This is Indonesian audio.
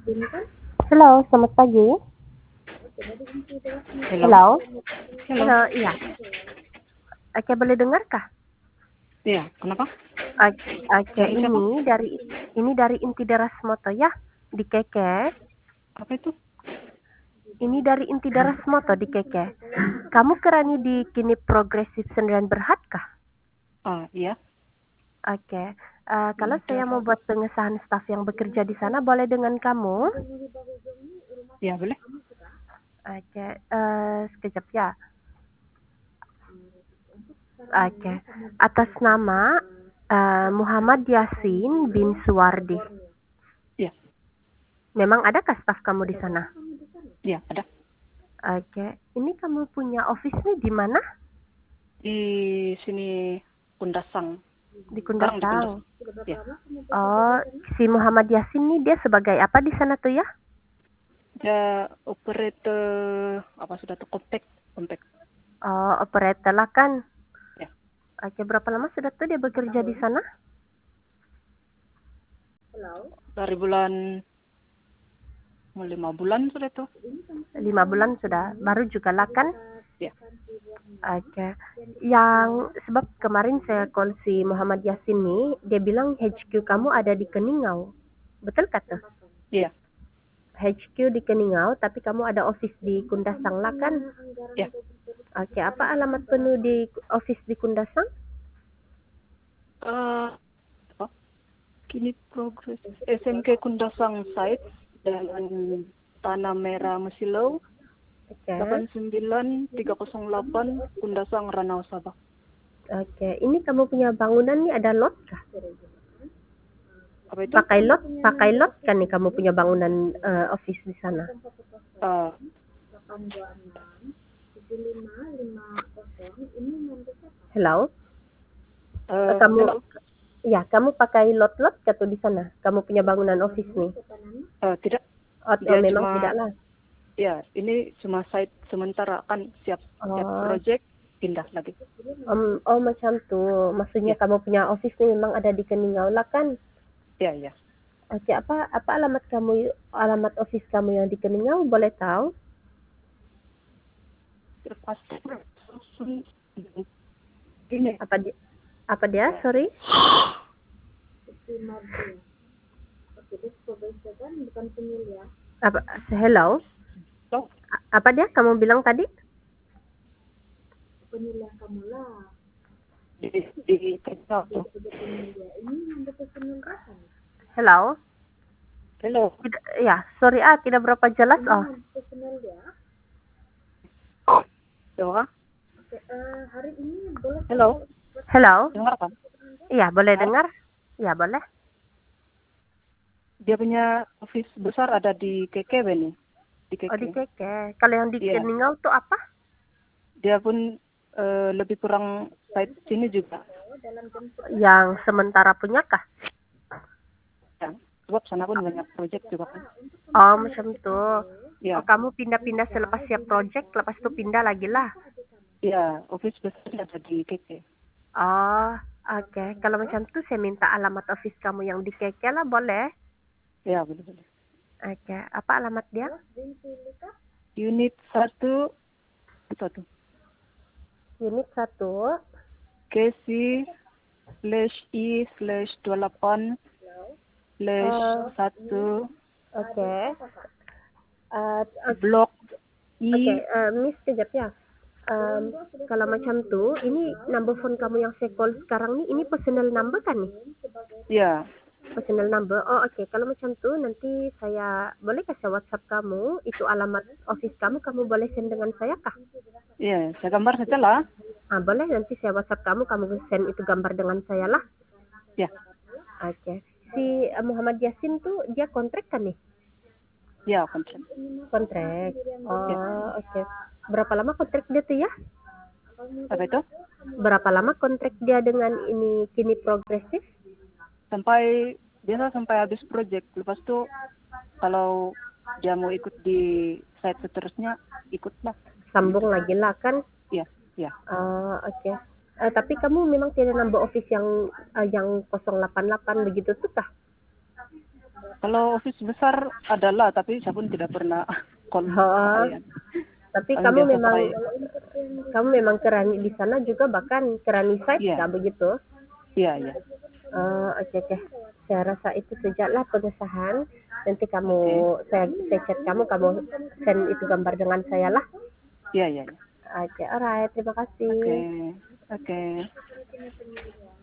Halo, selamat pagi. Hello. Halo. Hello. Halo, iya. Oke, boleh dengarkah? Iya, kenapa? Oke, Dari siapa? ini dari Inti Daras Moto ya, di Keke. Apa itu? Ini dari Inti Daras Moto di Keke. Kamu kerani di Kini Progresif Sendirian Berhad kah? Iya. Oke. Kalau saya Darah. mau buat pengesahan staf yang bekerja di sana, boleh dengan kamu? Iya, boleh. Oke, sekejap ya. Oke. Atas nama Muhammad Yasin bin Suwardi. Iya. Memang adakah staf kamu di sana? Iya, ada. Oke. Ini kamu punya office-nya di mana? Di sini Kundasang. Di Sekarang di Kundasang. Kundasang. Iya. Oh, si Muhammad Yasin nih dia sebagai apa di sana tuh ya? Dia operator apa sudah tuh kontak. Oh, operator lah kan. Ya. Oke, berapa lama sudah tuh dia bekerja di sana? Dari bulan 5 bulan sudah tuh. 5 bulan sudah. Baru juga lah kan? Ya. Oke. Yang sebab kemarin saya call si Muhammad Yasin nih, dia bilang HQ kamu ada di Keningau. Betul kata? Iya. HQ di Keningau, tapi kamu ada office di Kundasang lah kan? Ya. Oke, apa alamat penuh di office di Kundasang? Apa? Kini progres SMK Kundasang site dan Tanah Merah Mesilau Oke. 89308 Kundasang Ranau Sabah. Oke, ini kamu punya bangunan nih ada lot kah? Apa itu? Pakai lot kan nih kamu punya bangunan office di sana? Uh, Hello? Kamu Hello. kamu pakai lot-lot kah tuh di sana? Kamu punya bangunan office nih? Tidak. Oh, Dia memang cuma tidak lah. ya ini cuma site sementara kan siap project pindah lagi. Oh macam tuh. Maksudnya Ya. kamu punya office nih memang ada di Keningau lah kan? Ya. Oke, apa alamat office kamu yang di Keningau boleh tahu? Pasti ini Apa dia? Sorry. Apa? Hello. loh, Apa dia? Kamu bilang tadi? di Kenya tuh. Hello. Hello. Ya, sorry tidak berapa jelas. Oh. Doa. Hello. Hello. Dengar kan? Iya, boleh Dengar? dengar? Iya, boleh. Dia punya office besar ada di KKB nih. Di KK. Oh, di Keke. Kalau yang di Iya. Keningau tuh apa? Dia pun lebih kurang site sini juga. Yang sementara punya kah? Ya. Sebab sana pun banyak project juga kan. Oh, macam tuh. Ya. Oh, kamu pindah-pindah selepas siap project, lepas itu pindah lagi lah. Ya, office besar ada di KK. Oh, oke. Kalau macam tuh saya minta alamat office kamu yang di Keke lah, boleh? Ya, boleh. Oke. Apa alamat dia? Unit 1 itu. Unit 1. KC/E/28/1 Oke. Blok Oke, I. Miss kejap ya. Kalau macam tuh, ini number phone kamu yang saya call sekarang nih, ini personal number kan nih? Ya. Personal number. Oh, oke. Kalau macam tuh, nanti saya boleh kasih WhatsApp kamu, itu alamat office kamu boleh send dengan saya kah? Ya, saya gambar saja lah. Boleh, nanti saya WhatsApp kamu send itu gambar dengan saya lah. Ya. Oke. Si Muhammad Yasin tuh, dia kontrak kan nih? Ya, kontrak. Kontrak. Oh, Ya. oke. Berapa lama kontrak dia tuh ya? Apa itu? Berapa lama kontrak dia dengan ini Kini Progresif? Biasa sampai habis project. Lepas itu kalau dia mau ikut di site seterusnya, ikutlah. Sambung lagi lah kan? Ya. Oke. Tapi kamu memang tidak nambah office yang 088 begitu tuh kah? Kalau office besar adalah, tapi saya pun tidak pernah Oh, kalian. tapi Paling biasa saya. kamu memang kerani di sana juga, bahkan kerani site Iya, nggak begitu? iya. Oke oke. Saya rasa itu sajalah pengesahan. Nanti Oke. saya chat kamu send itu gambar dengan saya lah. Iya. Oke, alright. Terima Oke, kasih. oke.